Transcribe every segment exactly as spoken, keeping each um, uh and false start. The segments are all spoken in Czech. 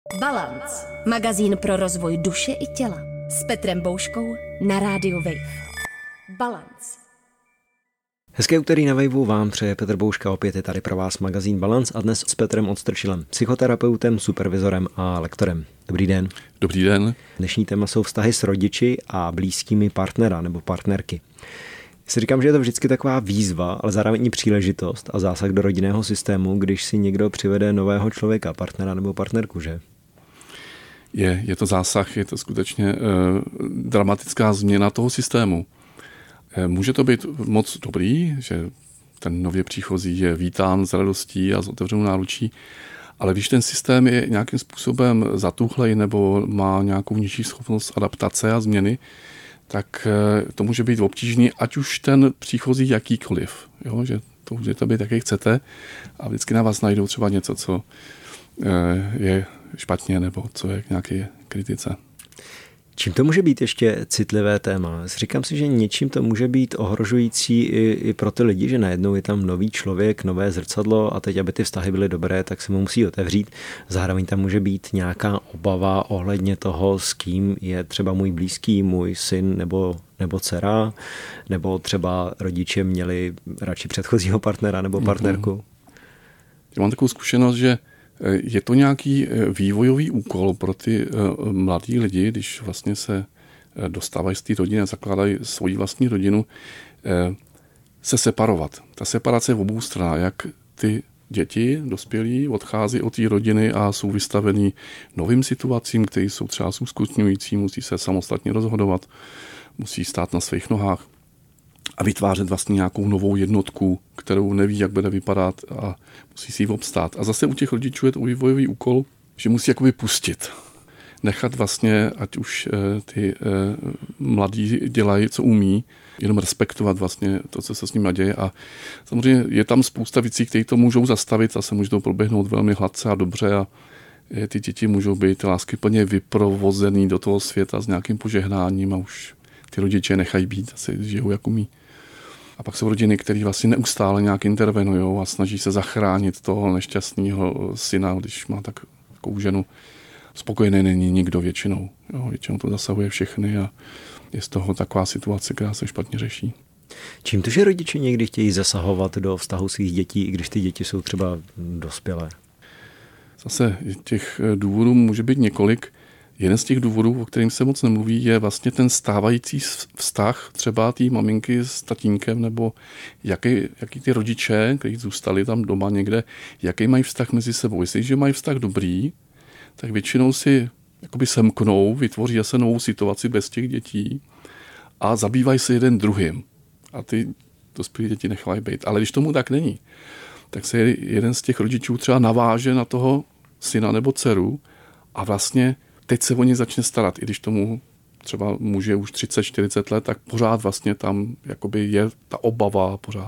Balance. Magazín pro rozvoj duše i těla. S Petrem Bouškou na rádiu Wave. Balance. Hezké úterý na Waveu vám přeje Petr Bouška, opět je tady pro vás magazín Balance a dnes s Petrem Odstrčilem, psychoterapeutem, supervizorem a lektorem. Dobrý den. Dobrý den. Dnešní téma jsou vztahy s rodiči a blízkými partnera nebo partnerky. Si říkám, že je to vždycky taková výzva, ale zároveň i příležitost a zásah do rodinného systému, když si někdo přivede nového člověka, partnera nebo partnerku, že? Je, je to zásah, je to skutečně eh, dramatická změna toho systému. Eh, může to být moc dobrý, že ten nově příchozí je vítán s radostí a s otevřenou náručí, ale když ten systém je nějakým způsobem zatuchlej nebo má nějakou nižší schopnost adaptace a změny, tak eh, to může být obtížný, ať už ten příchozí jakýkoliv, jo? Že to můžete být, jaký chcete a vždycky na vás najdou třeba něco, co eh, je špatně nebo co je k nějaké kritice. Čím to může být ještě citlivé téma? Říkám si, že něčím to může být ohrožující i, i pro ty lidi, že najednou je tam nový člověk, nové zrcadlo a teď, aby ty vztahy byly dobré, tak se mu musí otevřít. Zároveň tam může být nějaká obava ohledně toho, s kým je třeba můj blízký, můj syn nebo, nebo dcera, nebo třeba rodiče měli radši předchozího partnera nebo partnerku. Já mám takovou zkušenost, že je to nějaký vývojový úkol pro ty mladí lidi, když vlastně se dostávají z té rodiny a zakládají svoji vlastní rodinu, se separovat. Ta separace je v obou stranách, jak ty děti, dospělí, odchází od té rodiny a jsou vystavení novým situacím, které jsou třeba uskutečňující, musí se samostatně rozhodovat, musí stát na svých nohách a vytvářet vlastně nějakou novou jednotku, kterou neví, jak bude vypadat a musí si ji obstát. A zase u těch rodičů je to vývojový úkol, že musí jakoby pustit. Nechat vlastně, ať už ty mladí dělají, co umí, jenom respektovat vlastně to, co se s nimi děje. A samozřejmě je tam spousta věcí, které to můžou zastavit a se můžou proběhnout velmi hladce a dobře a ty děti můžou být láskyplně vyprovozený do toho světa s nějakým požehnáním a už ty rodiče nechají být, asi žijou jak umí. A pak jsou rodiny, které vlastně neustále nějak intervenují a snaží se zachránit toho nešťastného syna, když má tak, takovou ženu. Spokojený není nikdo většinou. Jo, většinou to zasahuje všechny a je z toho taková situace, která se špatně řeší. Čím to, že rodiče někdy chtějí zasahovat do vztahu svých dětí, i když ty děti jsou třeba dospělé? Zase těch důvodů může být několik. Jeden z těch důvodů, o kterým se moc nemluví, je vlastně ten stávající vztah třeba té maminky s tatínkem, nebo jaký, jaký ty rodiče, kteří zůstali tam doma někde, jaký mají vztah mezi sebou. Jestliže mají vztah dobrý, tak většinou si jakoby semknou, vytvoří zase novou situaci bez těch dětí a zabývají se jeden druhým. A ty dospělí děti nechávají být. Ale když tomu tak není, tak se jeden z těch rodičů třeba naváže na toho syna nebo dceru a vlastně teď se o ně začne starat, i když tomu třeba muž je už třicet čtyřicet let, tak pořád vlastně tam jakoby je ta obava, pořád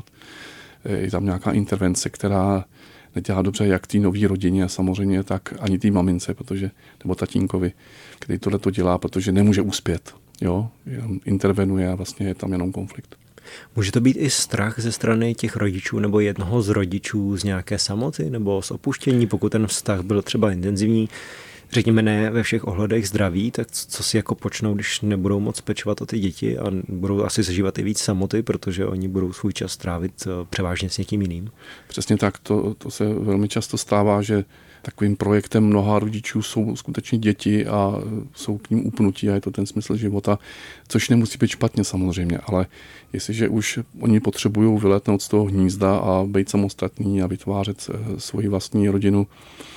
je tam nějaká intervence, která nedělá dobře jak té nový rodině a samozřejmě tak ani té mamince, protože, nebo tatínkovi, který tohle to dělá, protože nemůže uspět. Jo? Intervenuje a vlastně je tam jenom konflikt. Může to být i strach ze strany těch rodičů nebo jednoho z rodičů z nějaké samoty nebo z opuštění, pokud ten vztah byl třeba intenzivní, řekněme ne ve všech ohledech zdraví, tak co si jako počnou, když nebudou moc pečovat o ty děti a budou asi zažívat i víc samoty, protože oni budou svůj čas strávit převážně s někým jiným? Přesně tak, to, to se velmi často stává, že takovým projektem mnoha rodičů jsou skutečně děti a jsou k ním upnutí a je to ten smysl života, což nemusí být špatně samozřejmě, ale jestliže už oni potřebují vyletnout z toho hnízda a být samostatní a vytvářet svoji vlastní rodinu,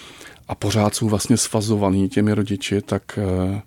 a pořád jsou vlastně svazovaný těmi rodiči, tak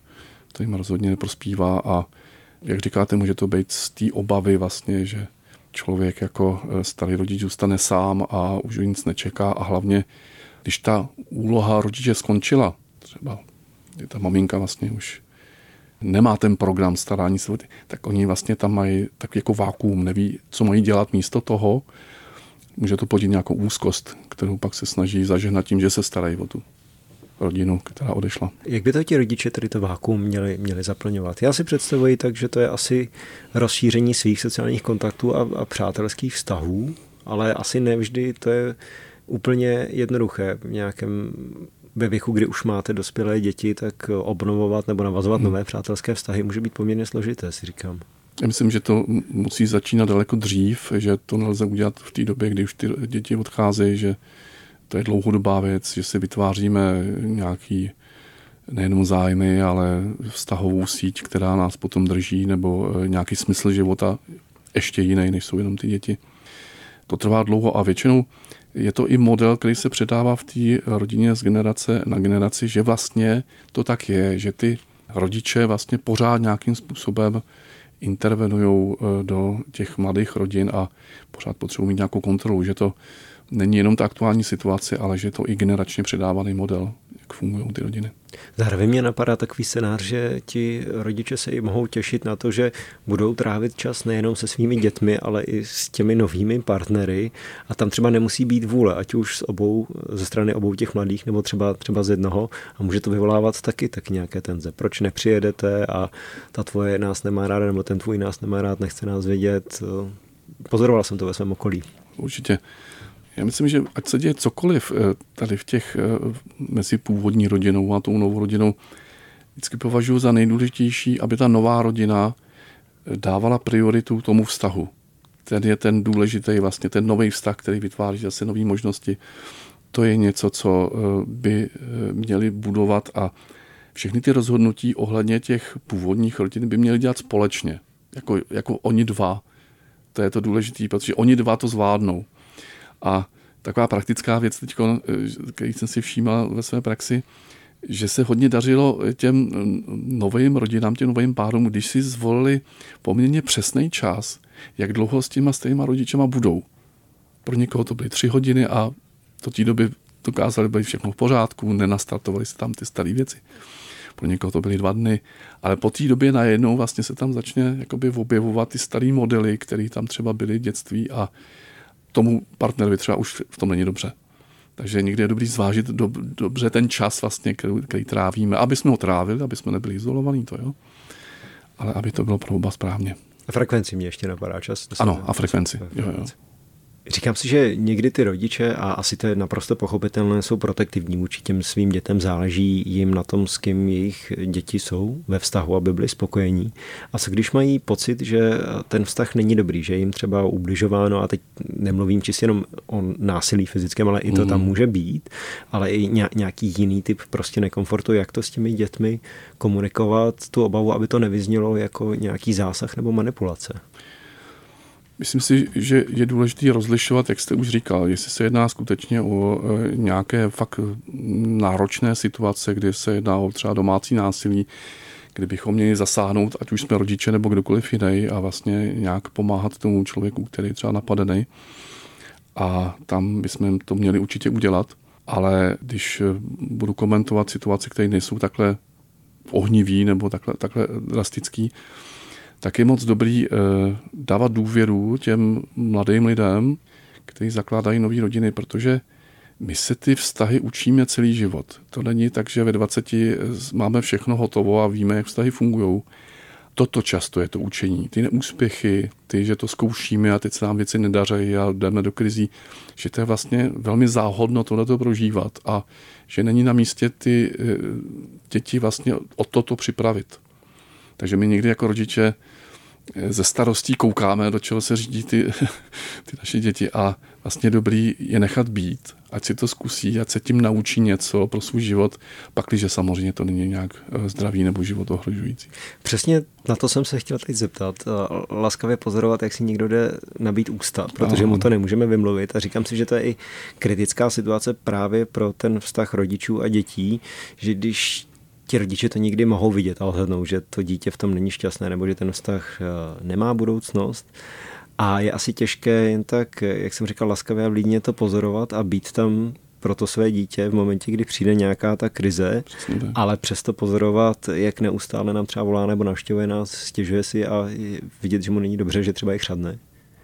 to jim rozhodně neprospívá a jak říkáte, může to být z té obavy vlastně, že člověk jako starý rodič zůstane sám a už nic nečeká a hlavně, když ta úloha rodiče skončila, třeba ta maminka vlastně už nemá ten program starání se, tak oni vlastně tam mají tak jako vákuum, neví, co mají dělat místo toho. Může to plodit nějakou úzkost, kterou pak se snaží zažehnat tím, že se starají o tu rodinu, která odešla. Jak by to ti rodiče tedy to vákuum měli, měli zaplňovat? Já si představuji tak, že to je asi rozšíření svých sociálních kontaktů a, a přátelských vztahů, ale asi nevždy to je úplně jednoduché v nějakém ve věku, kdy už máte dospělé děti, tak obnovovat nebo navazovat hmm. nové přátelské vztahy může být poměrně složité, si říkám. Já myslím, že to musí začínat daleko dřív, že to nelze udělat v té době, kdy už ty děti odcházejí, že to je dlouhodobá věc, že si vytváříme nějaký nejenom zájmy, ale vztahovou síť, která nás potom drží, nebo nějaký smysl života ještě jiný, než jsou jenom ty děti. To trvá dlouho a většinou je to i model, který se předává v té rodině z generace na generaci, že vlastně to tak je, že ty rodiče vlastně pořád nějakým způsobem intervenují do těch mladých rodin a pořád potřebují mít nějakou kontrolu, že to není jenom ta aktuální situace, ale že je to i generačně předávaný model, jak fungují ty rodiny. Zároveň mě napadá takový scénář, že ti rodiče se i mohou těšit na to, že budou trávit čas nejenom se svými dětmi, ale i s těmi novými partnery a tam třeba nemusí být vůle, ať už z obou, ze strany obou těch mladých, nebo třeba, třeba z jednoho a může to vyvolávat taky tak nějaké tenze. Proč nepřijedete a ta tvoje nás nemá ráda, nebo ten tvůj nás nemá rád, nechce nás vidět. Pozoroval jsem to ve svém okolí. Určitě. Já myslím, že ať se děje cokoliv tady v těch mezi původní rodinou a tou novou rodinou, vždycky považuji za nejdůležitější, aby ta nová rodina dávala prioritu tomu vztahu. Ten je ten důležitý, vlastně ten nový vztah, který vytváří zase nové možnosti. To je něco, co by měli budovat a všechny ty rozhodnutí ohledně těch původních rodin by měli dělat společně. Jako, jako oni dva. To je to důležité, protože oni dva to zvládnou. A taková praktická věc teď, který jsem si všímal ve své praxi, že se hodně dařilo těm novým rodinám, těm novým párům, když si zvolili poměrně přesný čas, jak dlouho s těma stejnýma rodičema budou. Pro někoho to byly tři hodiny a do té doby dokázali být všechno v pořádku, nenastartovali se tam ty staré věci. Pro někoho to byly dva dny, ale po té době najednou vlastně se tam začne jakoby objevovat ty staré modely, které tam třeba byly v dětství a tomu partnerovi třeba už v tom není dobře. Takže někdy je dobrý zvážit do, dobře ten čas, vlastně, který, který trávíme, aby jsme ho trávili, aby jsme nebyli izolovaní, to jo, ale aby to bylo pro oba správně. A frekvenci mě ještě napadá čas. Ano, a frekvenci. Jo, jo. Říkám si, že někdy ty rodiče, a asi to je naprosto pochopitelné, jsou protektivní vůči těm svým dětem, záleží jim na tom, s kým jejich děti jsou ve vztahu, aby byli spokojení. A co když mají pocit, že ten vztah není dobrý, že jim třeba ubližováno, a teď nemluvím čistě jenom o násilí fyzickém, ale i to mm. tam může být, ale i nějaký jiný typ prostě nekomfortu, jak to s těmi dětmi komunikovat, tu obavu, aby to nevyznělo jako nějaký zásah nebo manipulace. Myslím si, že je důležité rozlišovat, jak jste už říkal, jestli se jedná skutečně o nějaké fakt náročné situace, kdy se jedná o třeba domácí násilí, kdybychom měli zasáhnout, ať už jsme rodiče nebo kdokoliv jiný a vlastně nějak pomáhat tomu člověku, který je třeba napadený. A tam bychom to měli určitě udělat. Ale když budu komentovat situace, které nejsou takhle ohnivý nebo takhle, takhle drastický, tak je moc dobrý eh, dávat důvěru těm mladým lidem, kteří zakládají nové rodiny, protože my se ty vztahy učíme celý život. To není tak, že ve dvaceti máme všechno hotovo a víme, jak vztahy fungují. Toto často je to učení. Ty neúspěchy, ty, že to zkoušíme a teď se nám věci nedaří a jdeme do krizí, že to je vlastně velmi záhodno tohleto prožívat a že není na místě ty eh, děti vlastně o toto připravit. Takže my někdy jako rodiče ze starostí koukáme, do čeho se řídí ty, ty naše děti a vlastně dobrý je nechat být, ať si to zkusí, ať se tím naučí něco pro svůj život, pakliže samozřejmě to není nějak zdravý nebo život ohrožující. Přesně na to jsem se chtěl teď zeptat. Laskavě pozorovat, jak si někdo jde nabít ústa, protože mu to nemůžeme vymluvit a říkám si, že to je i kritická situace právě pro ten vztah rodičů a dětí, že když ti rodiče to nikdy mohou vidět a odhadnou, že to dítě v tom není šťastné nebo že ten vztah nemá budoucnost. A je asi těžké jen tak, jak jsem říkal, laskavě a vlídně to pozorovat a být tam pro to své dítě v momentě, kdy přijde nějaká ta krize, ale přesto pozorovat, jak neustále nám třeba volá nebo navštěvuje nás, stěžuje si a vidět, že mu není dobře, že třeba i chřadne.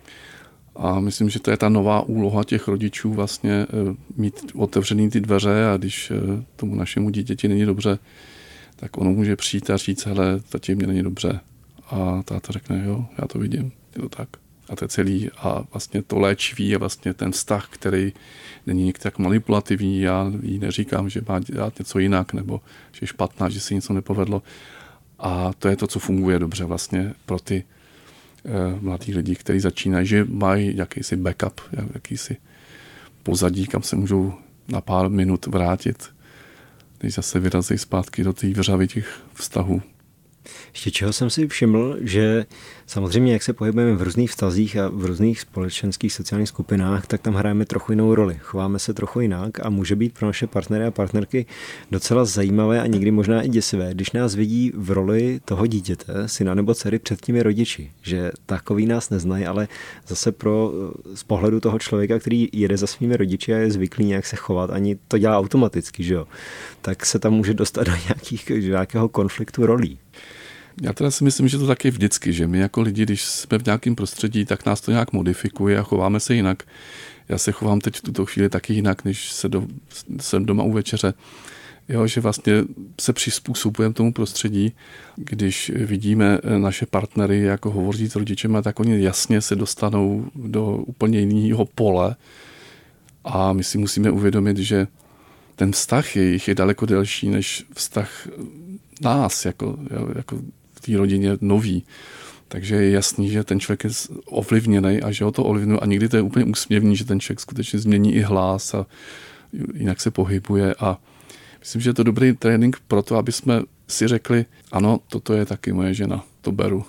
A myslím, že to je ta nová úloha těch rodičů vlastně mít otevřený ty dveře a když tomu našemu dítěti není dobře, tak ono může přijít a říct, hele, tati, mě není dobře. A táta řekne, jo, já to vidím, je to tak. A to je celý. A vlastně to léčivý je vlastně ten vztah, který není někdy tak manipulativní. Já jí neříkám, že má dělat něco jinak, nebo že je špatná, že se něco nepovedlo. A to je to, co funguje dobře vlastně pro ty eh, mladí lidi, kteří začínají, že mají jakýsi backup, jakýsi pozadí, kam se můžou na pár minut vrátit, když zase vyrazí zpátky do té vřavy těch vztahů. Ještě čeho jsem si všiml, že samozřejmě, jak se pohybujeme v různých vztazích a v různých společenských sociálních skupinách, tak tam hrajeme trochu jinou roli. Chováme se trochu jinak a může být pro naše partnery a partnerky docela zajímavé a někdy možná i děsivé, když nás vidí v roli toho dítěte, syna nebo dcery před těmi rodiči. Že takový nás neznají, ale zase pro, z pohledu toho člověka, který jede za svými rodiči a je zvyklý nějak se chovat, ani to dělá automaticky, že jo? Tak se tam může dostat do nějakých, nějakého konfliktu rolí. Já teda si myslím, že to taky vždycky, že my jako lidi, když jsme v nějakém prostředí, tak nás to nějak modifikuje a chováme se jinak. Já se chovám teď v tuto chvíli taky jinak, než se do, jsem doma u večeře. Jo, že vlastně se přizpůsobujeme tomu prostředí, když vidíme naše partnery, jako hovoří s rodičema, tak oni jasně se dostanou do úplně jiného pole a my si musíme uvědomit, že ten vztah jejich je daleko delší než vztah nás, jako, jako v té rodině nový. Takže je jasný, že ten člověk je ovlivněný a že ho to ovlivňuje a někdy to je úplně úsměvný, že ten člověk skutečně změní i hlas a jinak se pohybuje a myslím, že je to dobrý trénink pro to, aby jsme si řekli, ano, toto je taky moje žena, to beru.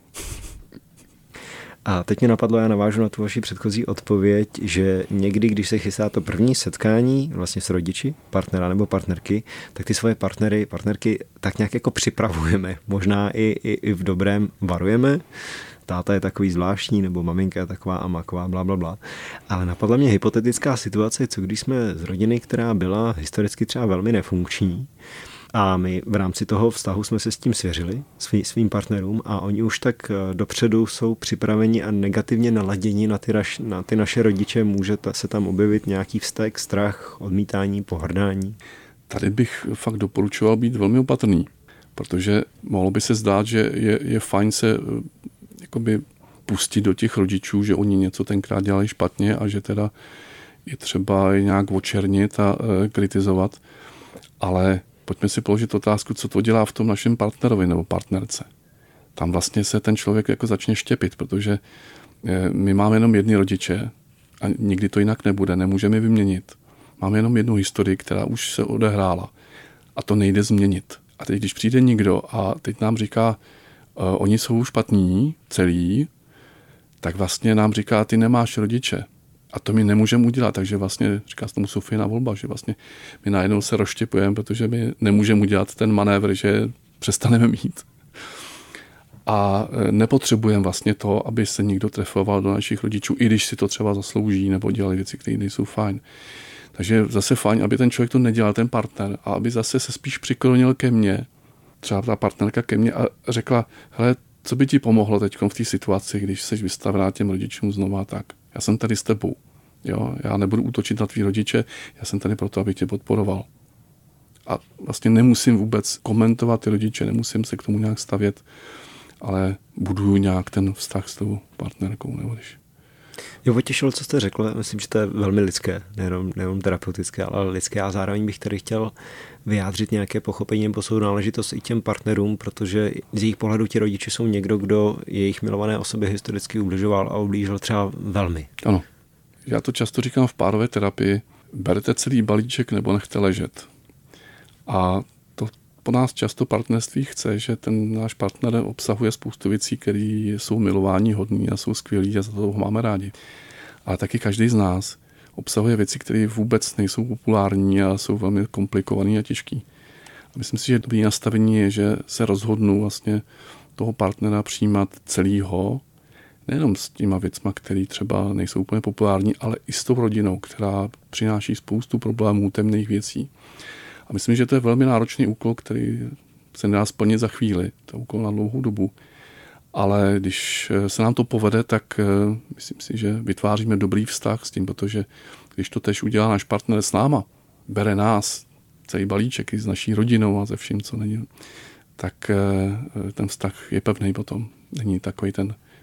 A teď mě napadlo, já navážu na tu vaši předchozí odpověď, že někdy, když se chystá to první setkání vlastně s rodiči, partnera nebo partnerky, tak ty svoje partnery, partnerky tak nějak jako připravujeme. Možná i, i, i v dobrém varujeme. Táta je takový zvláštní, nebo maminka je taková a maková, bla, bla, bla. Ale napadla mě hypotetická situace, co když jsme z rodiny, která byla historicky třeba velmi nefunkční, a my v rámci toho vztahu jsme se s tím svěřili, svý, svým partnerům a oni už tak dopředu jsou připraveni a negativně naladěni na ty, raš, na ty naše rodiče. Může ta, se tam objevit nějaký vztek, strach, odmítání, pohrdání? Tady bych fakt doporučoval být velmi opatrný, protože mohlo by se zdát, že je, je fajn se jakoby pustit do těch rodičů, že oni něco tenkrát dělali špatně a že teda je třeba je nějak očernit a e, kritizovat, ale pojďme si položit otázku, co to dělá v tom našem partnerovi nebo partnerce. Tam vlastně se ten člověk jako začne štěpit, protože my máme jenom jedny rodiče a nikdy to jinak nebude, nemůžeme vyměnit. Máme jenom jednu historii, která už se odehrála a to nejde změnit. A teď, když přijde někdo a teď nám říká, uh, oni jsou špatní, celý, tak vlastně nám říká, ty nemáš rodiče. A to my nemůžeme udělat, takže vlastně říká se tomu Sofína volba, že vlastně my najednou se rozštěpujeme, protože my nemůžeme udělat ten manévr, že přestaneme mít. A nepotřebujeme vlastně to, aby se někdo trefoval do našich rodičů, i když si to třeba zaslouží nebo dělali věci, které nejsou fajn. Takže zase fajn, aby ten člověk to nedělal, ten partner, a aby zase se spíš přiklonil ke mně, třeba ta partnerka ke mně a řekla, hele, co by ti pomohlo teď v té situaci, když jsi vystavená těm rodičům znova tak. Já jsem tady s tebou. Jo? Já nebudu útočit na tvý rodiče, já jsem tady proto, abych tě podporoval. A vlastně nemusím vůbec komentovat ty rodiče, nemusím se k tomu nějak stavět, ale buduju nějak ten vztah s tou partnerkou. Nebo když... Jo, potěšilo, co jste řekl. Myslím, že to je velmi lidské, nejenom, nejenom terapeutické, ale lidské. A zároveň bych tady chtěl vyjádřit nějaké pochopení nebo sounáležitost i těm partnerům, protože z jejich pohledu ti rodiče jsou někdo, kdo jejich milované osobě historicky ubližoval a ublížil třeba velmi. Ano. Já to často říkám v párové terapii. Berte celý balíček nebo nechte ležet. A to po nás často partnerství chce, že ten náš partner obsahuje spoustu věcí, které jsou milování hodný a jsou skvělý a za to máme rádi. Ale taky každý z nás obsahuje věci, které vůbec nejsou populární a jsou velmi komplikované a těžké. A myslím si, že dobrý nastavení je, že se rozhodnu vlastně toho partnera přijímat celýho, nejenom s těma věcma, které třeba nejsou úplně populární, ale i s tou rodinou, která přináší spoustu problémů, temných věcí. A myslím, že to je velmi náročný úkol, který se nedá splnit za chvíli. To je úkol na dlouhou dobu. Ale když se nám to povede, tak myslím si, že vytváříme dobrý vztah s tím, protože když to tež udělá náš partner s náma, bere nás, celý balíček i s naší rodinou a ze vším, co není, tak ten vztah je pevný potom. Není takový ten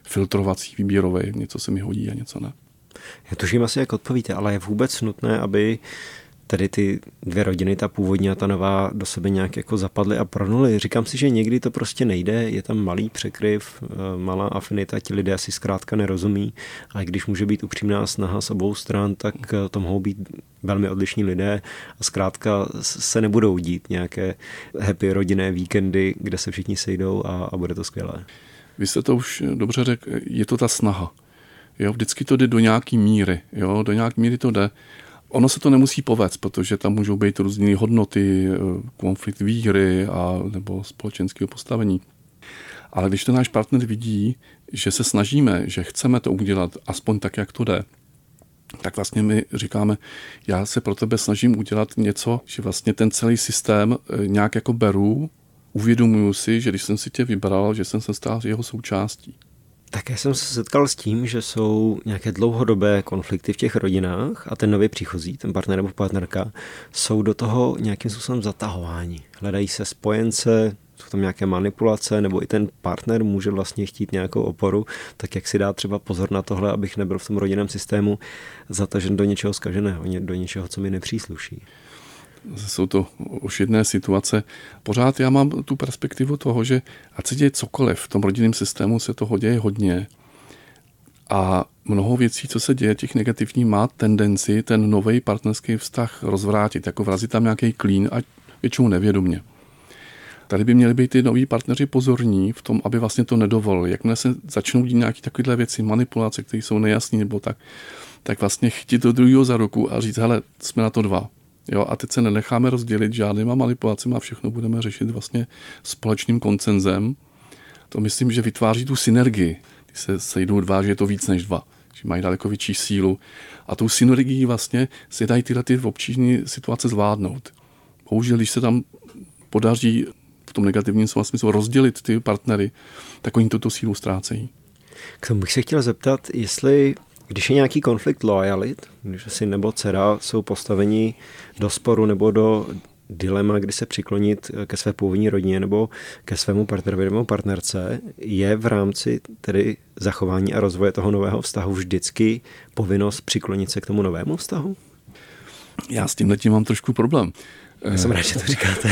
filtrovací, výběrový, něco se mi hodí a něco ne. Já tuším asi, jak odpovíte, ale je vůbec nutné, aby tady ty dvě rodiny, ta původní a ta nová, do sebe nějak jako zapadly a pronuly. Říkám si, že někdy to prostě nejde, je tam malý překryv, malá afinita, ti lidé si zkrátka nerozumí a když může být upřímná snaha z obou stran, tak to mohou být velmi odlišní lidé a zkrátka se nebudou dít nějaké happy rodinné víkendy, kde se všichni sejdou a, a bude to skvělé. Vy jste to už dobře řekl, je to ta snaha. Jo, vždycky to jde do nějaký míry, jo, do nějaké míry to jde. Ono se to nemusí povést, protože tam můžou být různé hodnoty, konflikt víry a nebo společenského postavení. Ale když ten náš partner vidí, že se snažíme, že chceme to udělat aspoň tak, jak to jde, tak vlastně my říkáme, já se pro tebe snažím udělat něco, že vlastně ten celý systém nějak jako beru, uvědomuju si, že když jsem si tě vybral, že jsem se stal jeho součástí. Také jsem se setkal s tím, že jsou nějaké dlouhodobé konflikty v těch rodinách a ten nově příchozí, ten partner nebo partnerka, jsou do toho nějakým způsobem zatahováni. Hledají se spojence, jsou tam nějaké manipulace, nebo i ten partner může vlastně chtít nějakou oporu, tak jak si dá třeba pozor na tohle, abych nebyl v tom rodinném systému zatažen do něčeho zkaženého, do něčeho, co mi nepřísluší. Jsou to ošidné situace. Pořád já mám tu perspektivu toho, že ať se děje cokoliv, v tom rodinném systému se toho děje hodně a mnoho věcí, co se děje, těch negativních, má tendenci ten nový partnerský vztah rozvrátit, jako vrazit tam nějaký klín a většinou nevědomě. Tady by měli být ty noví partneři pozorní v tom, aby vlastně to nedovolili. Jakmile se začnou dít nějaké takovéhle věci, manipulace, které jsou nejasné nebo tak, tak vlastně chytit do druhého za ruku a říct, hele, jsme na to dva. Jo, a teď se nenecháme rozdělit žádnýma manipulacemi a všechno budeme řešit vlastně společným koncenzem. To myslím, že vytváří tu synergii. Když se sejdou dva, že je to víc než dva. Že mají daleko větší sílu. A tou synergií vlastně se dají tyhle ty obtížné situace zvládnout. Bohužel, když se tam podaří v tom negativním slova smyslu rozdělit ty partnery, tak oni tuto sílu ztrácejí. K tomu bych se chtěl zeptat, jestli když je nějaký konflikt loalit, když asi nebo dcera jsou postaveni do sporu nebo do dilema, kdy se přiklonit ke své původní rodině nebo ke svému partnerovi nebo partnerce, je v rámci tedy zachování a rozvoje toho nového vztahu vždycky povinnost přiklonit se k tomu novému vztahu? Já s tímhletím mám trošku problém. Já jsem rád, že to říkáte.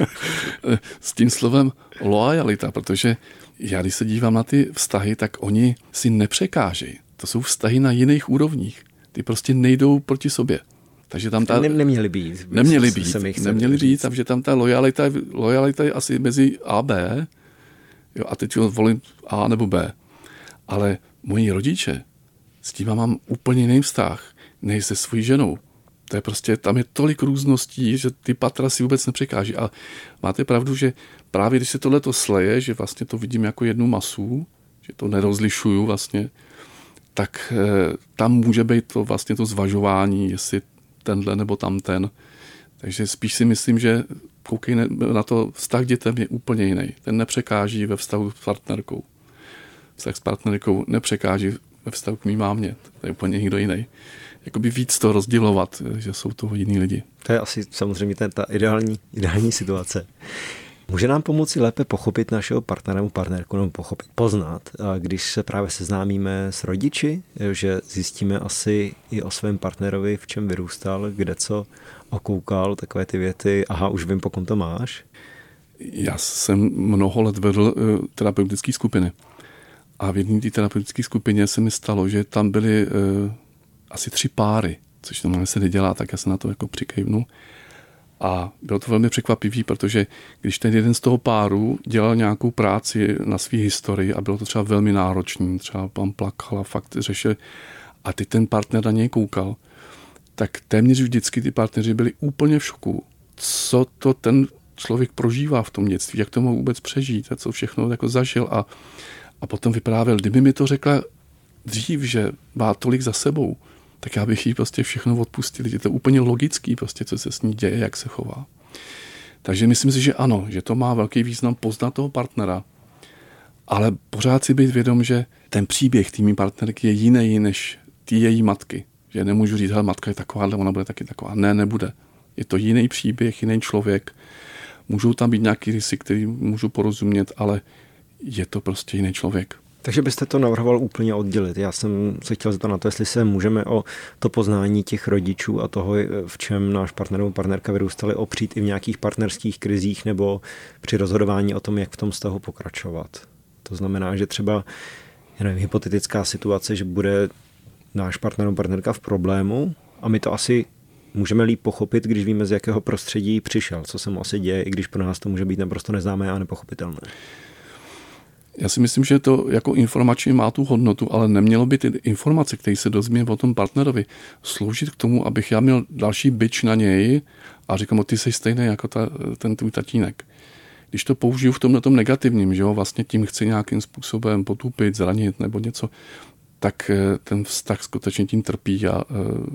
S tím slovem loajalita, protože já když se dívám na ty vztahy, tak oni si nepřekážejí. To jsou vztahy na jiných úrovních. Ty prostě nejdou proti sobě. Takže tam ta... Ne, neměly být. Neměly být. Neměly být, takže tam ta lojalita, lojalita je asi mezi A a B. Jo, a teď volím A nebo B. Ale moji rodiče, s tím mám úplně jiný vztah, než se svojí ženou. To je prostě, tam je tolik růzností, že ty patra si vůbec nepřekáží. A máte pravdu, že právě když se tohleto sleje, že vlastně to vidím jako jednu masu, že to nerozlišuju vlastně, tak e, tam může být to vlastně to zvažování, jestli tenhle nebo tamten. Takže spíš si myslím, že koukej na to, vztah k dětem je úplně jiný. Ten nepřekáží ve vztahu s partnerkou. Vztah s partnerkou nepřekáží ve vztahu k mý mámě. To je úplně někdo jiný. Jakoby víc to rozdělovat, že jsou to jiní lidi. To je asi samozřejmě ten, ta ideální, ideální situace. Může nám pomoci lépe pochopit našeho partnera nebo partnerku, nebo pochopit, poznat, když se právě seznámíme s rodiči, že zjistíme asi i o svém partnerovi, v čem vyrůstal, kde co okoukal, takové ty věty, aha, už vím, po kom to máš. Já jsem mnoho let vedl terapeutické skupiny. A v jedné té terapeutické skupině se mi stalo, že tam byly uh, asi tři páry, což normálně se nedělá, tak já se na to jako přikejvnu. A bylo to velmi překvapivý, protože když ten jeden z toho páru dělal nějakou práci na své historii a bylo to třeba velmi náročný, třeba pan plakal a fakt řešil, a teď ten partner na něj koukal, tak téměř vždycky ty partneři byli úplně v šoku. Co to ten člověk prožívá v tom dětství, jak to mohl vůbec přežít a co všechno jako zažil. A, a potom vyprávěl, kdyby mi to řekla dřív, že má tolik za sebou, tak já bych jí prostě všechno odpustil. Je to úplně logický, prostě, co se s ní děje, jak se chová. Takže myslím si, že ano, že to má velký význam poznat toho partnera, ale pořád si být vědom, že ten příběh té mý partnerky je jiný než ty její matky. Že nemůžu říct, hele, matka je taková, ale ona bude taky taková. Ne, nebude. Je to jiný příběh, jiný člověk. Můžou tam být nějaký rysy, který můžu porozumět, ale je to prostě jiný člověk. Takže byste to navrhoval úplně oddělit. Já jsem se chtěl zeptat na to, jestli se můžeme o to poznání těch rodičů a toho, v čem náš partner nebo partnerka vyrůstali, opřít i v nějakých partnerských krizích nebo při rozhodování o tom, jak v tom vztahu pokračovat. To znamená, že třeba já nevím, hypotetická situace, že bude náš partner nebo partnerka v problému a my to asi můžeme líp pochopit, když víme, z jakého prostředí přišel, co se mu asi děje, i když pro nás to může být naprosto neznámé a nepochopitelné. Já si myslím, že to jako informační má tu hodnotu, ale nemělo by ty informace, které se dozvím o tom partnerovi, sloužit k tomu, abych já měl další bič na něj a říkám, ty jsi stejný jako ta, ten tvůj tatínek. Když to použiju v tomhle tom negativním, že jo, vlastně tím chci nějakým způsobem potupit, zranit nebo něco, tak ten vztah skutečně tím trpí a e,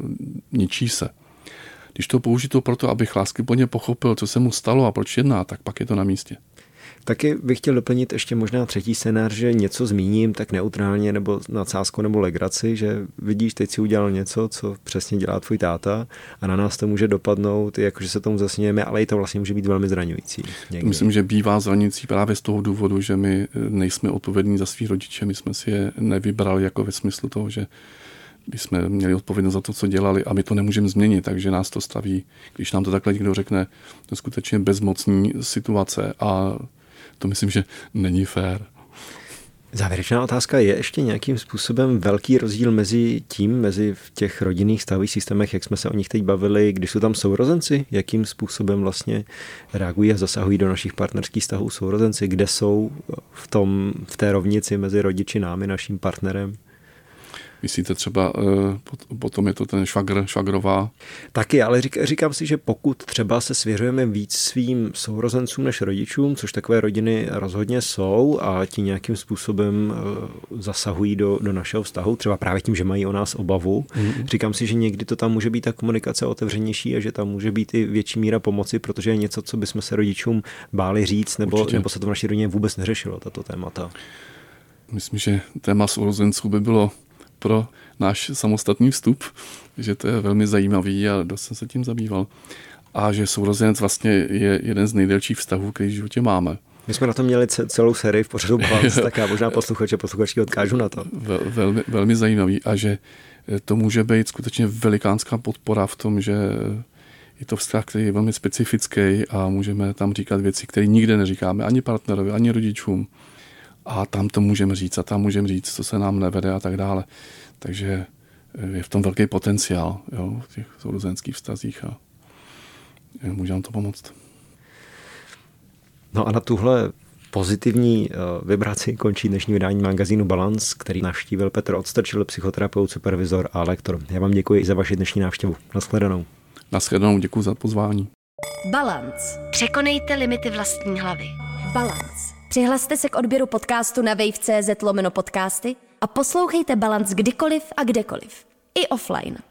ničí se. Když to použiju proto, abych láskyplně pochopil, co se mu stalo a proč jedná, tak pak je to na místě. Taky bych chtěl doplnit ještě možná třetí scénář, že něco zmíním tak neutrálně nebo nadsázkou nebo legraci, že vidíš, teď si udělal něco, co přesně dělá tvůj táta a na nás to může dopadnout, jakože se tomu zasmějeme, ale i to vlastně může být velmi zraňující. Někdy. Myslím, že bývá zraňující právě z toho důvodu, že my nejsme odpovědní za svý rodiče, my jsme si je nevybrali jako ve smyslu toho, že když jsme měli odpovědnost za to, co dělali a my to nemůžeme změnit, takže nás to staví, když nám to takhle někdo řekne, to je skutečně bezmocní situace a to myslím, že není fér. Závěrečná otázka, je ještě nějakým způsobem velký rozdíl mezi tím, mezi v těch rodinných stavových systémech, jak jsme se o nich teď bavili, když jsou tam sourozenci, jakým způsobem vlastně reagují a zasahují do našich partnerských vztahů sourozenci, kde jsou v, tom, v té rovnici mezi rodiči, námi, naším partnerem? Myslíte třeba, potom je to ten švagr, švagrová? Taky, ale řík, říkám si, že pokud třeba se svěřujeme víc svým sourozencům než rodičům, což takové rodiny rozhodně jsou a ti nějakým způsobem zasahují do, do našeho vztahu, třeba právě tím, že mají o nás obavu, mm-hmm. říkám si, že někdy to tam může být ta komunikace otevřenější a že tam může být i větší míra pomoci, protože je něco, co bychom se rodičům báli říct, nebo, nebo se to v naší rodině vůbec neřešilo, tato témata. Myslím, že téma sourozenců by bylo pro náš samostatný vstup, že to je velmi zajímavý a dost jsem se tím zabýval. A že sourozenec vlastně je jeden z nejdelších vztahů, který v životě máme. My jsme na to měli celou sérii v pořadu Balance, tak já možná posluchače, posluchačky odkážu na to. Vel, velmi, velmi zajímavý a že to může být skutečně velikánská podpora v tom, že je to vztah, který je velmi specifický a můžeme tam říkat věci, které nikde neříkáme ani partnerovi, ani rodičům. A tam to můžeme říct a tam můžeme říct, co se nám nevede a tak dále. Takže je v tom velký potenciál, jo, v těch sourozenských vztazích a může nám to pomoct. No a na tuhle pozitivní vibraci končí dnešní vydání magazínu Balance, který navštívil Petr Odstrčil, psychoterapeut, supervizor a lektor. Já vám děkuji i za vaši dnešní návštěvu. Nashledanou. Nashledanou, děkuji za pozvání. Balance. Překonejte limity vlastní hlavy. Balance. Přihlaste se k odběru podcastu na wave tečka cz lomeno podcasty a poslouchejte Balance kdykoliv a kdekoliv. I offline.